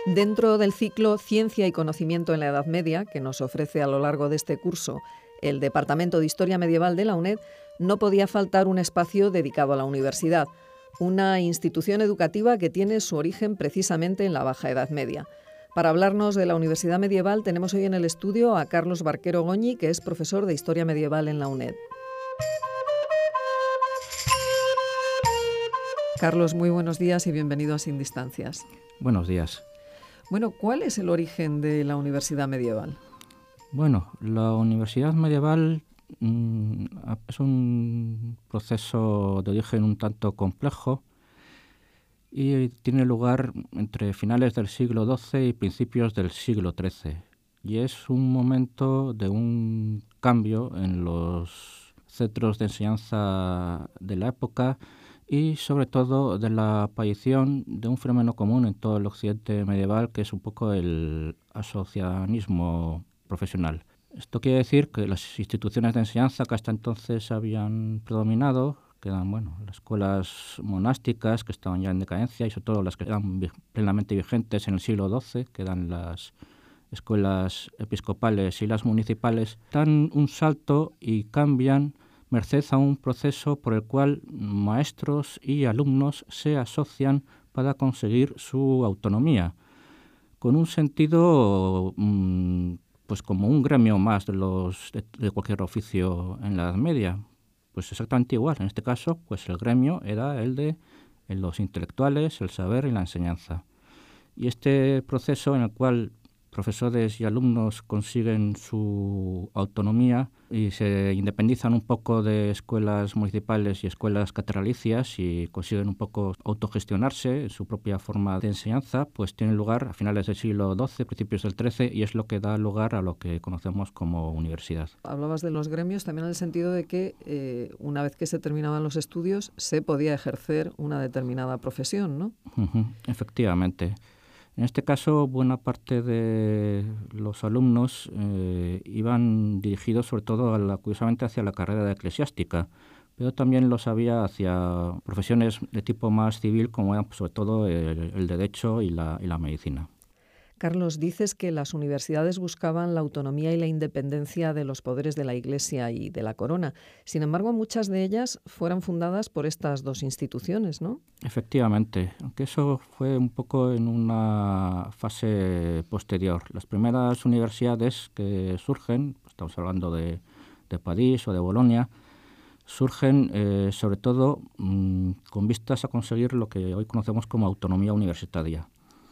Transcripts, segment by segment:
Dentro del ciclo Ciencia y Conocimiento en la Edad Media, que nos ofrece a lo largo de este curso el Departamento de Historia Medieval de la UNED, no podía faltar un espacio dedicado a la universidad, una institución educativa que tiene su origen precisamente en la Baja Edad Media. Para hablarnos de la Universidad Medieval tenemos hoy en el estudio a Carlos Barquero Goñi, que es profesor de Historia Medieval en la UNED. Carlos, muy buenos días y bienvenido a Sin Distancias. Buenos días. Bueno, ¿cuál es el origen de la Universidad Medieval? Bueno, la Universidad Medieval es un proceso de origen un tanto complejo y tiene lugar entre finales del siglo XII y principios del siglo XIII. Y es un momento de un cambio en los centros de enseñanza de la época y sobre todo de la aparición de un fenómeno común en todo el occidente medieval, que es un poco el asociacionismo profesional. Esto quiere decir que las instituciones de enseñanza que hasta entonces habían predominado, que eran las escuelas monásticas que estaban ya en decadencia y sobre todo las que eran plenamente vigentes en el siglo XII, que eran las escuelas episcopales y las municipales, dan un salto y cambian merced a un proceso por el cual maestros y alumnos se asocian para conseguir su autonomía, con un sentido pues como un gremio más de cualquier oficio en la Edad Media. Pues exactamente igual. En este caso, pues el gremio era el de los intelectuales, el saber y la enseñanza. Y este proceso en el cual profesores y alumnos consiguen su autonomía y se independizan un poco de escuelas municipales y escuelas catedralicias y consiguen un poco autogestionarse en su propia forma de enseñanza, pues tiene lugar a finales del siglo XII, principios del XIII, y es lo que da lugar a lo que conocemos como universidad. Hablabas de los gremios también en el sentido de que una vez que se terminaban los estudios se podía ejercer una determinada profesión, ¿no? Efectivamente. En este caso, buena parte de los alumnos iban dirigidos sobre todo, curiosamente, hacia la carrera eclesiástica, pero también los había hacia profesiones de tipo más civil, como eran sobre todo el derecho y la medicina. Carlos, dices que las universidades buscaban la autonomía y la independencia de los poderes de la Iglesia y de la corona. Sin embargo, muchas de ellas fueron fundadas por estas dos instituciones, ¿no? Efectivamente, aunque eso fue un poco en una fase posterior. Las primeras universidades que surgen, estamos hablando de París o de Bolonia, surgen sobre todo con vistas a conseguir lo que hoy conocemos como autonomía universitaria.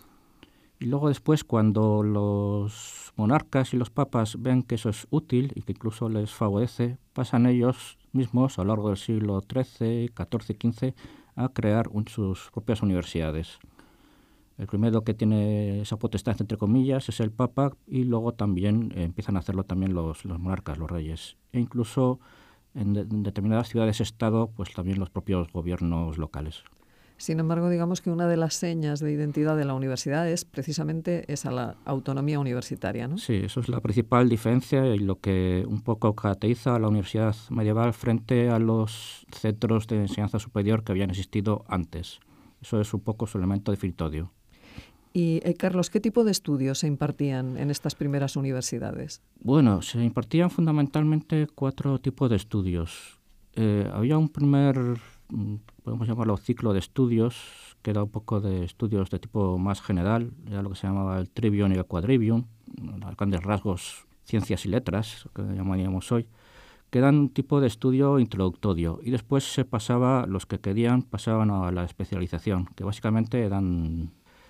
Y luego después, cuando los monarcas y los papas ven que eso es útil y que incluso les favorece, pasan ellos mismos a lo largo del siglo XIII, XIV y XV a crear sus propias universidades. El primero que tiene esa potestad, entre comillas, es el Papa, y luego también empiezan a hacerlo también los monarcas, los reyes. E incluso en determinadas ciudades-estado, pues también los propios gobiernos locales. Sin embargo, digamos que una de las señas de identidad de la universidad es precisamente esa, la autonomía universitaria, ¿no? Sí, eso es la principal diferencia y lo que un poco caracteriza a la universidad medieval frente a los centros de enseñanza superior que habían existido antes. Eso es un poco su elemento definitorio. Y, Carlos, ¿qué tipo de estudios se impartían en estas primeras universidades? Bueno, se impartían fundamentalmente 4 tipos de estudios. Había un primer, podemos llamarlo ciclo de estudios, que era un poco de estudios de tipo más general, era lo que se llamaba el trivium y el quadrivium, a grandes rasgos ciencias y letras, que llamaríamos hoy, que eran un tipo de estudio introductorio, y después los que querían pasaban a la especialización, que básicamente eran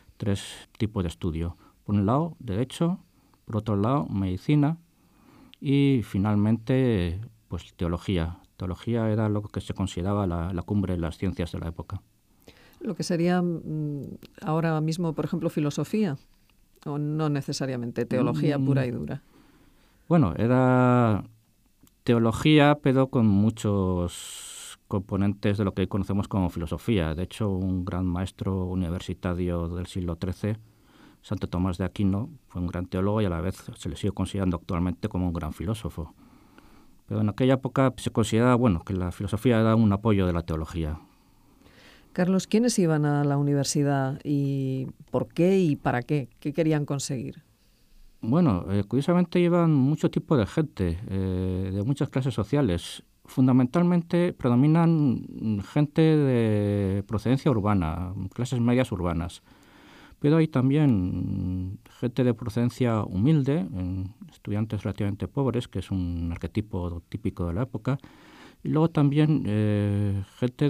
3 tipos de estudio. Por un lado, derecho; por otro lado, medicina; y finalmente, pues teología. Teología era lo que se consideraba la cumbre de las ciencias de la época. Lo que sería ahora mismo, por ejemplo, filosofía, o no necesariamente teología pura y dura. Bueno, era teología, pero con muchos componentes de lo que hoy conocemos como filosofía. De hecho, un gran maestro universitario del siglo XIII, Santo Tomás de Aquino, fue un gran teólogo y a la vez se le sigue considerando actualmente como un gran filósofo. Pero en aquella época se consideraba que la filosofía era un apoyo de la teología. Carlos, ¿quiénes iban a la universidad y por qué y para qué? ¿Qué querían conseguir? Bueno, curiosamente iban mucho tipo de gente, de muchas clases sociales. Fundamentalmente predominan gente de procedencia urbana, clases medias urbanas. Pero hay también gente de procedencia humilde, estudiantes relativamente pobres, que es un arquetipo típico de la época. Y luego también gente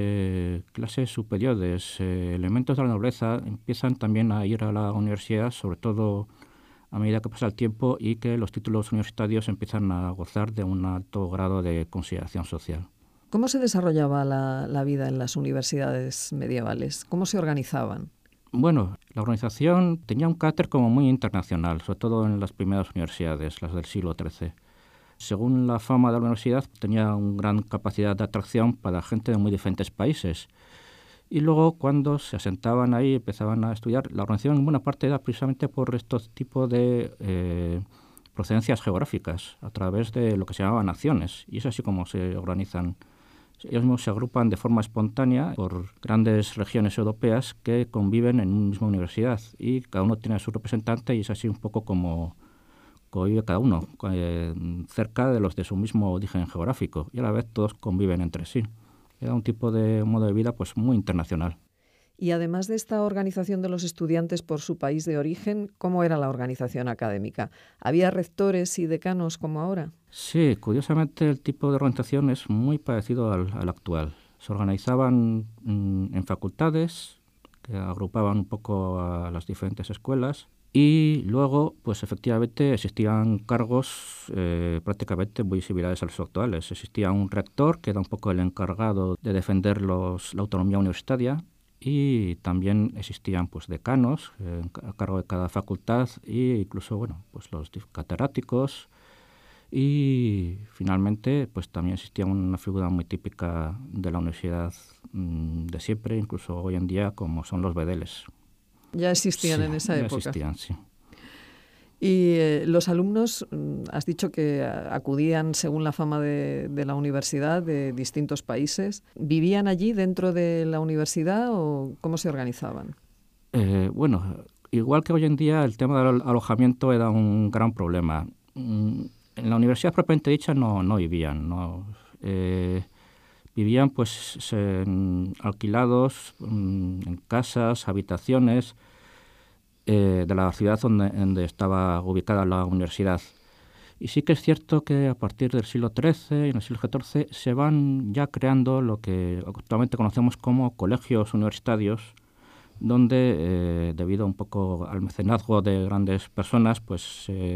de clases superiores, elementos de la nobleza, empiezan también a ir a la universidad, sobre todo a medida que pasa el tiempo y que los títulos universitarios empiezan a gozar de un alto grado de consideración social. ¿Cómo se desarrollaba la vida en las universidades medievales? ¿Cómo se organizaban? Bueno, la organización tenía un carácter como muy internacional, sobre todo en las primeras universidades, las del siglo XIII. Según la fama de la universidad, tenía una gran capacidad de atracción para gente de muy diferentes países. Y luego, cuando se asentaban ahí, empezaban a estudiar, la organización en buena parte era precisamente por estos tipos de procedencias geográficas, a través de lo que se llamaban naciones. Y es así como se organizan. Ellos mismos se agrupan de forma espontánea por grandes regiones europeas que conviven en una misma universidad. Y cada uno tiene a su representante y es así un poco como vive cada uno, cerca de los de su mismo origen geográfico. Y a la vez todos conviven entre sí. Era un tipo de modo de vida pues muy internacional. Y además de esta organización de los estudiantes por su país de origen, ¿cómo era la organización académica? ¿Había rectores y decanos como ahora? Sí, curiosamente el tipo de organización es muy parecido al actual. Se organizaban en facultades que agrupaban un poco a las diferentes escuelas. Y luego, pues efectivamente, existían cargos prácticamente muy similares a los actuales. Existía un rector, que era un poco el encargado de defender la autonomía universitaria, y también existían pues decanos a cargo de cada facultad, e incluso pues los catedráticos. Y finalmente, pues también existía una figura muy típica de la universidad de siempre, incluso hoy en día, como son los bedeles. Ya existían Sí, en esa ya época. existían, sí. Y los alumnos, has dicho que acudían según la fama de la universidad de distintos países. ¿Vivían allí dentro de la universidad o cómo se organizaban? Bueno, igual que hoy en día, el tema del alojamiento era un gran problema. En la universidad propiamente dicha no vivían, no. Vivían pues alquilados en casas, habitaciones de la ciudad donde estaba ubicada la universidad. Y sí que es cierto que a partir del siglo XIII y en el siglo XIV se van ya creando lo que actualmente conocemos como colegios universitarios, donde debido un poco al mecenazgo de grandes personas, pues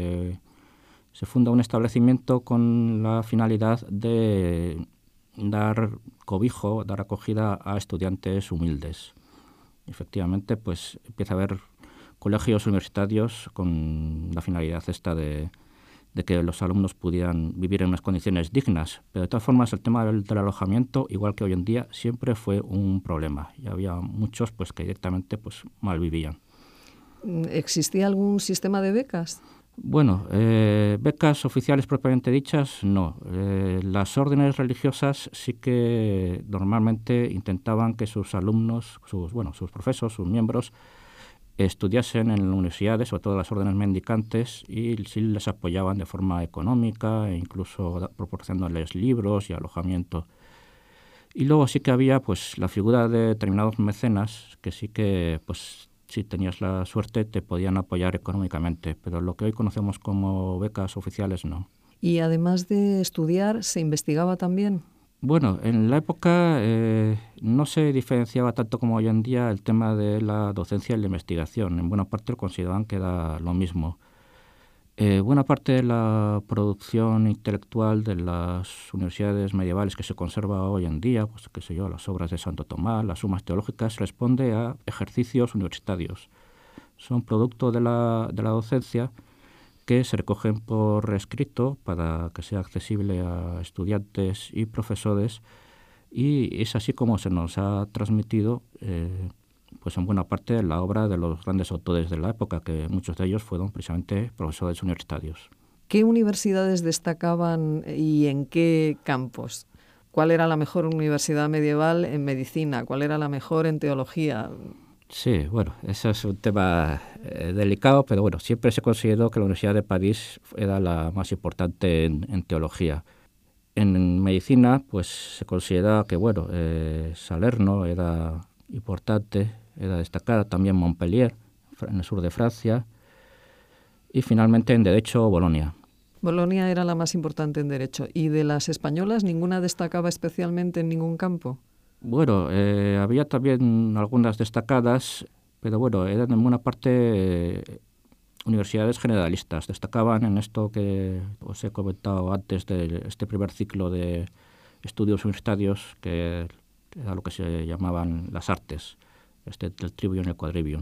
se funda un establecimiento con la finalidad de dar cobijo, dar acogida a estudiantes humildes. Efectivamente, pues empieza a haber colegios universitarios con la finalidad esta de que los alumnos pudieran vivir en unas condiciones dignas. Pero de todas formas, el tema del alojamiento, igual que hoy en día, siempre fue un problema. Y había muchos pues que directamente pues mal vivían. ¿Existía algún sistema de becas? Bueno, becas oficiales propiamente dichas, no. Las órdenes religiosas sí que normalmente intentaban que sus alumnos, sus profesores, sus miembros, estudiasen en las universidades, sobre todo las órdenes mendicantes, y sí les apoyaban de forma económica, e incluso proporcionándoles libros y alojamiento. Y luego sí que había pues la figura de determinados mecenas que sí que pues si tenías la suerte te podían apoyar económicamente, pero lo que hoy conocemos como becas oficiales no. Y además de estudiar, ¿se investigaba también? Bueno, en la época no se diferenciaba tanto como hoy en día el tema de la docencia y la investigación. En buena parte lo consideraban que era lo mismo. Buena parte de la producción intelectual de las universidades medievales que se conserva hoy en día, pues qué sé yo, las obras de Santo Tomás, las sumas teológicas, responde a ejercicios universitarios. Son producto de la docencia que se recogen por escrito para que sea accesible a estudiantes y profesores, y es así como se nos ha transmitido pues en buena parte la obra de los grandes autores de la época, que muchos de ellos fueron precisamente profesores universitarios. ¿Qué universidades destacaban y en qué campos? ¿Cuál era la mejor universidad medieval en medicina? ¿Cuál era la mejor en teología? Sí, bueno, eso es un tema delicado, pero bueno, siempre se consideró que la Universidad de París era la más importante en teología. En medicina, pues se considera que, bueno, Salerno era importante, era destacada, también Montpellier, en el sur de Francia, y finalmente en Derecho, Bolonia. Bolonia era la más importante en Derecho. ¿Y de las españolas ninguna destacaba especialmente en ningún campo? Bueno, había también algunas destacadas, pero bueno, eran en buena parte universidades generalistas. Destacaban en esto que os he comentado antes de este primer ciclo de estudios universitarios, que era lo que se llamaban las artes, el trivium y el quadrivium.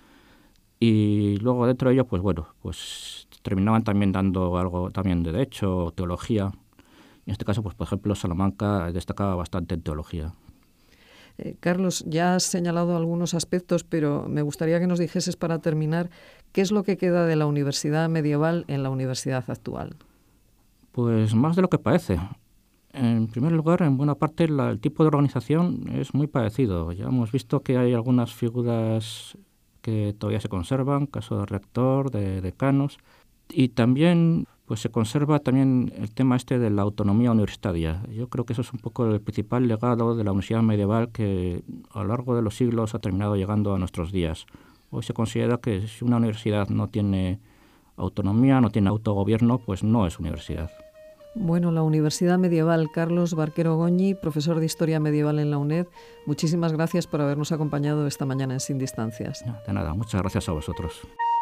Y luego dentro de ello, pues bueno, pues terminaban también dando algo también de derecho, teología. En este caso, pues por ejemplo, Salamanca destacaba bastante en teología. Carlos, ya has señalado algunos aspectos, pero me gustaría que nos dijeses para terminar qué es lo que queda de la universidad medieval en la universidad actual. Pues más de lo que parece. En primer lugar, en buena parte el tipo de organización es muy parecido. Ya hemos visto que hay algunas figuras que todavía se conservan, caso de rector, de decanos, y también pues se conserva también el tema de la autonomía universitaria. Yo creo que eso es un poco el principal legado de la universidad medieval que a lo largo de los siglos ha terminado llegando a nuestros días. Hoy se considera que si una universidad no tiene autonomía, no tiene autogobierno, pues no es universidad. Bueno, la Universidad Medieval Carlos Barquero Goñi, profesor de Historia Medieval en la UNED, muchísimas gracias por habernos acompañado esta mañana en Sin Distancias. De nada, muchas gracias a vosotros.